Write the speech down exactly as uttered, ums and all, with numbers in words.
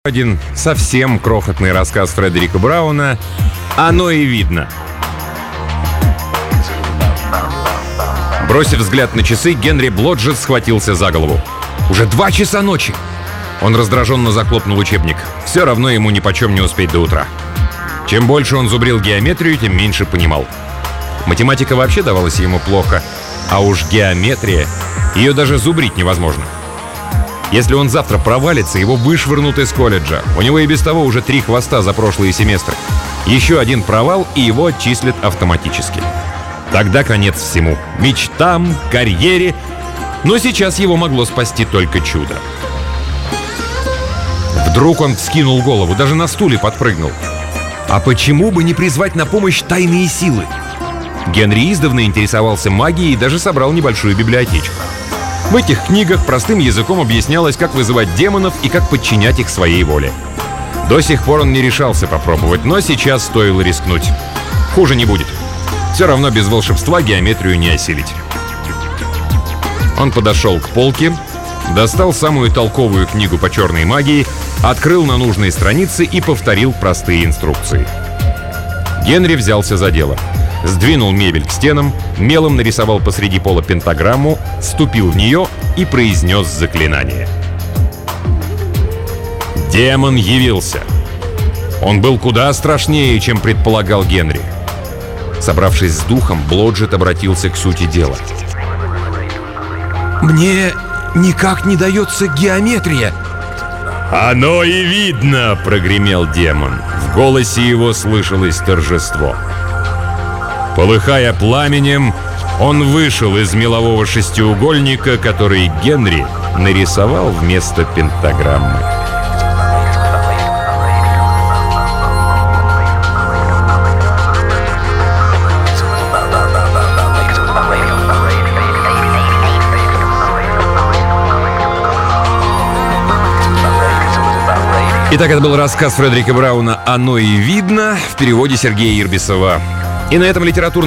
Один совсем крохотный рассказ Фредерика Брауна «Оно и видно». Бросив взгляд на часы, Генри Блоджетт схватился за голову. Уже два часа ночи! Он раздраженно захлопнул учебник. Все равно ему нипочем не успеть до утра. Чем больше он зубрил геометрию, тем меньше понимал. Математика вообще давалась ему плохо, а уж геометрия, ее даже зубрить невозможно. Если он завтра провалится, его вышвырнут из колледжа. У него и без того уже три хвоста за прошлые семестры. Еще один провал, и его отчислят автоматически. Тогда конец всему. Мечтам, карьере. Но сейчас его могло спасти только чудо. Вдруг он вскинул голову, даже на стуле подпрыгнул. А почему бы не призвать на помощь тайные силы? Генри издавна интересовался магией и даже собрал небольшую библиотечку. В этих книгах простым языком объяснялось, как вызывать демонов и как подчинять их своей воле. До сих пор он не решался попробовать, но сейчас стоило рискнуть. Хуже не будет. Все равно без волшебства геометрию не осилить. Он подошел к полке, достал самую толковую книгу по черной магии, открыл на нужной странице и повторил простые инструкции. Генри взялся за дело. Сдвинул мебель к стенам, мелом нарисовал посреди пола пентаграмму, ступил в нее и произнес заклинание. Демон явился. Он был куда страшнее, чем предполагал Генри. Собравшись с духом, Блоджетт обратился к сути дела. «Мне никак не дается геометрия!» «Оно и видно!» — прогремел демон. В голосе его слышалось торжество. Полыхая пламенем, он вышел из мелового шестиугольника, который Генри нарисовал вместо пентаграммы. Итак, это был рассказ Фредерика Брауна «Оно и видно» в переводе Сергея Ирбисова. И на этом литературный